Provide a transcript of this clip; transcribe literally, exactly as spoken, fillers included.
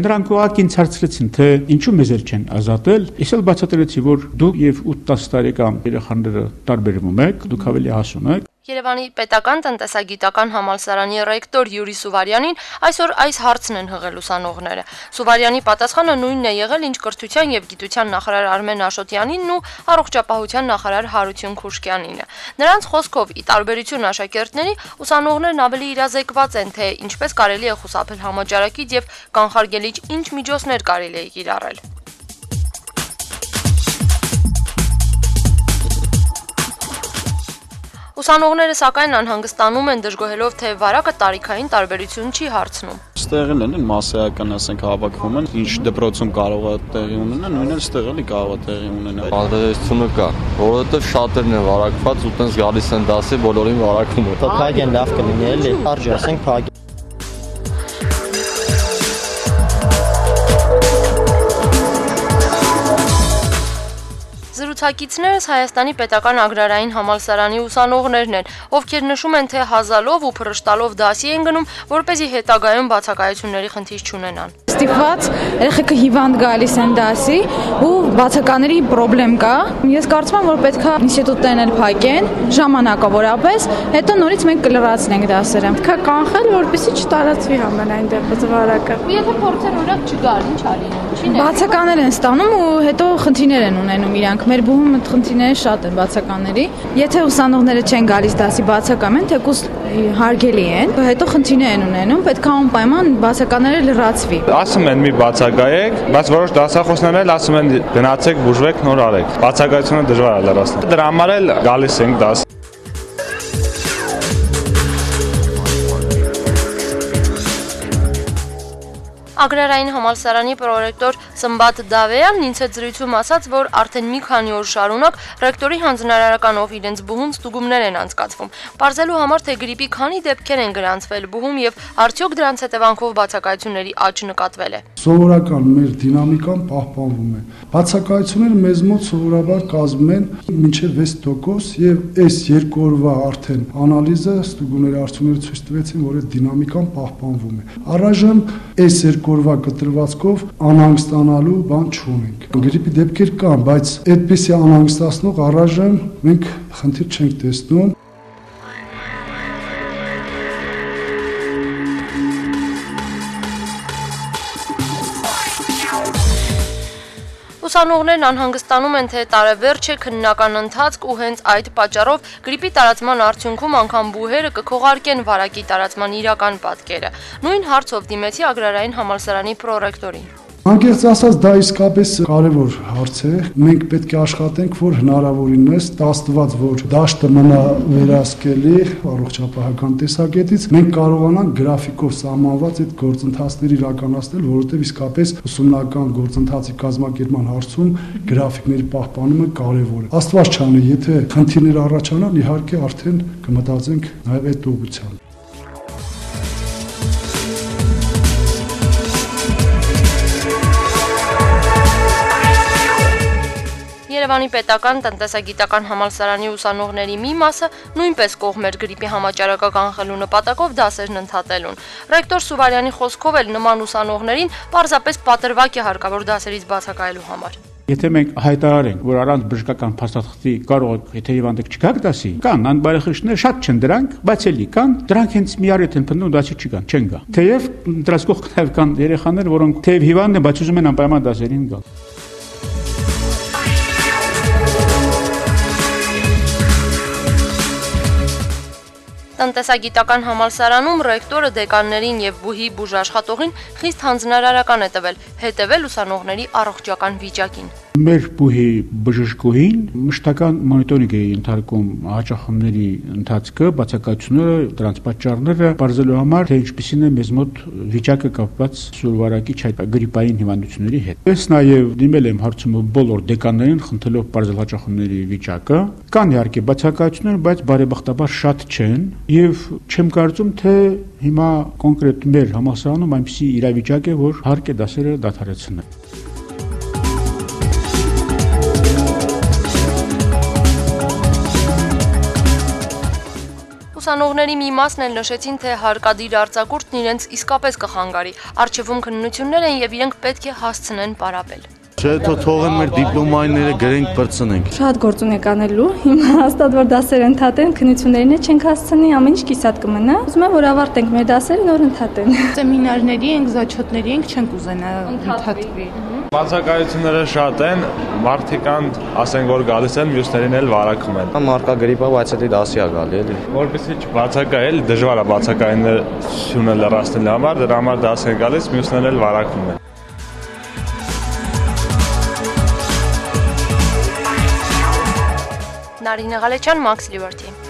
Նրանք ուղղակի ինձ հարցրեցին, թե ինչու մեզեր չեն ազատել։ Ես էլ բացատրեցի, որ դուք եւ ութ-տասը տարեկան երեխաները տարբերվում եք, դուք ավելի հասուն եք։ Երևանի պետական տնտեսագիտական համալսարանի ռեկտոր Յուրի Սուվարյանին այսօր այս հարցն են հղել ուսանողները։ Սուվարյանի պատասխանը նույնն է եղել, ինչ կրթության եւ գիտության նախարար Արմեն Աշոտյանինն ու առողջապահության նախարար Հարություն Քուշկյանինը։ Նրանց խոսքով, ի տարբերություն աշակերտների, ուսանողներն ավելի իրազեկված են, թե ինչպես կարելի է խուսափել համաճարակից եւ կանխարգելիչ ինչ միջոցներ կարելի է կիրառել։ Ուսանողները սակայն անհանգստանում են, դժգոհելով, թե վարակը տարիքային տարբերություն չի հարցնում։ Ստեղել են մասսայական, ասենք, հավաքվում են, ինչ դպրոցում կարող է տեղի ունենալ, նույնն էլ ստեղ էլի կարող է տեղի ունենալ։ Անդրադարձությունը կա, որովհետև շատերն են վարակված ու տենց գալիս են դասի, բոլորին վարակվում է։ Փագեն լավ կլինի էլի, արժի ասենք փագ Զրուցակիցներս Հայաստանի պետական agrarային համալսարանի ուսանողներն են, ովքեր նշում են, թե հազալով ու փռշտալով դասի են գնում, որպեսզի հետագայում բացակայությունների խնդիր չունենան։ Ստիպված երեխեքը հիվանդ գալիս են դասի ու բացակաների խնդրեմ կա։ Ես կարծում եմ, որ պետք է ինստիտուտներն էլ փակեն ժամանակավորապես, հետո նորից մենք կլրացնենք դասերը։ Պետք է կանխել, որպեսզի չտարածվի համենայն դեպս վարակը։ Ու եթե փորձեր օրինակ չգար, ինչ արին։ Բացականներ են ստանում ու հետո խնդիրներ են ունենում իրանք։ Մեր բուհում այդ խնդիրները շատ են բացականների։ Եթե ուսանողները չեն գալիս դասի բացակամ են, թեկուզ հարգելի են, հետո խնդիրներ են ունենում, պետք է անպայման բացականները լրացվի։ Ասում են մի բացակայեք, բայց որոշ դասախոսներ էլ ասում են գնացեք, բուժվեք, նոր արեք։ Բացակայությունը դժվար է լրացնել։ Դրա համար էլ գալիս ենք դաս։ Ագրարային համալսարանի պրոռեկտոր Սմբատ Դավեյանն ինձ հետ զրույցում ասաց, որ արդեն մի քանի օր շարունակ ռեկտորի հանձնարարականով իրենց բուհում ստուգումներ են անցկացվում, պարզելու համար, թե գրիպի քանի դեպքեր են գրանցվել բուհում եւ արդյոք դրանց հետևանքով բացակայությունների աճ նկատվել է։ Սովորական մեր դինամիկան պահպանվում է։ Բացակայությունները մեզ մոտ սովորաբար կազմում են մինչև վեց տոկոս եւ այս երկու օրվա արդեն անալիզը ստուգումների արդյունքները ցույց տվեցին, որ այդ դինամիկան պահպանվում է։ Առայժմ այս երկու օրվա կտրվածքով անհանգստանալու բան չունենք։ Գրիպի դեպքեր կան, բայց այդպիսի անհանգստացնող առայժմ մենք խնդիր չենք տեսնում։ Ուսանողներն անհանգստանում են, թե տարեվերջ է քննական ընթացք ու հենց այդ պատճառով գրիպի տարածման արդյունքում անգամ բուհերը կքողարկեն վարակի տարածման իրական պատկերը։ Նույն հարցով դիմեցի Ագրարային համալսարանի պրոռեկտորին։ Անկեղծ ասած, դա իսկապես կարևոր հարց է։ Մենք պետք է աշխատենք, որ հնարավորինս տաստված, որ դաշտը մնա վերահսկելի առողջապահական տեսակետից, մենք կարողանանք գրաֆիկով սահմանված այդ գործընթացները իրականացնել, որովհետև իսկապես ուսումնական գործընթացի կազմակերպման հարցում գրաֆիկների պահպանումը կարևոր է։ Աստված չանի, եթե խնդիրներ առաջանան, իհարկե արդեն կմտածենք նաև այդ ուղղությամբ։ Երևանի պետական տնտեսագիտական համալսարանի ուսանողների մի մասը նույնպես կողմ էր գրիպի համաճարակը կանխելու նպատակով դասերն ընդհատելուն։ Ռեկտոր Սուվարյանի խոսքով էլ նման ուսանողներին պարզապես պատրվակ է հարկավոր դասերից բացակայելու համար։ Եթե մենք հայտարարենք, որ առանց բժշկական փաստաթղթի կարող եք, եթե հիվանդեք չգաք դասի, կան անբարեխիղճներ, շատ չեն դրանք, բայց էլի կան, դրանք հենց միառիթ են փննում դասի չգան, չեն գա։ Թեև դրանց կողքով կան երեխաներ, որոնք թեև հիվանդ են, բայց ուզում են անպայման դասերին գալ։ Տնտեսագիտական համալսարանում ռեկտորը դեկաններին եւ բուհի բուժաշխատողին խիստ հանձնարարական է տվել հետևել ուսանողների առողջական վիճակին։ Մեր բուհի բժշկուհին մշտական մոնիտորինգ է ենթարկում հաճախումների ընթացքը, բացակայությունները, դրանց պատճառները, բարձելու համար, թե ինչպիսին է մեզ մոտ վիճակը կապված սուրվարակիչ այդ գրիպային հիվանդությունների հետ։ Ես նաեւ դիմել եմ հարցումը բոլոր դեկաններին, խնդրելով բարձր հաճախումների վիճակը։ Կան իհարկե բացակայություններ, բայց բարեբախտաբար շատ չեն եւ չեմ կարծում, թե հիմա կոնկրետ մեր համալսարանում այնպիսի իրավիճակ է, որ հարկ է դասերը դադարեցնել։ Ուսանողների մի մասն էլ նշեցին, թե հարկադիր արձակուրդն իրենց իսկապես կխանգարի։ Արխիվում քննություններ են եւ իրենք պետք է հասցնեն պարապել։ Չէ, թողեն մեր դիպլոմայինները գրենք, բրցնենք։ Շատ գործ ունենք անելու։ Հիմա հաստատ որ դասեր ընդհատեն, քննություններին չենք հասցնի, ամեն ինչ կիսատ կմնա։ Ուզում եմ որ ավարտենք մեր դասերը, նոր ընդհատեն։ Սեմինարների ենք, զաչոտների ենք, չենք ուզենա ընդհատվի։ Բացակայությունները շատ են, մարդիկ կան, ասենք որ գալիս են, մյուսներին էլ վարակում են։ Մարկա գրիպա, բայց էլի դասի է գալի էլի։ Որպեսզի չբացակայել, դժվար է բացակայությունը լրացնել համար, դրա համար դաս է գալիս, մյուսներն էլ վարակում են։ Նարինե Ղալեչյան, Max Liberty։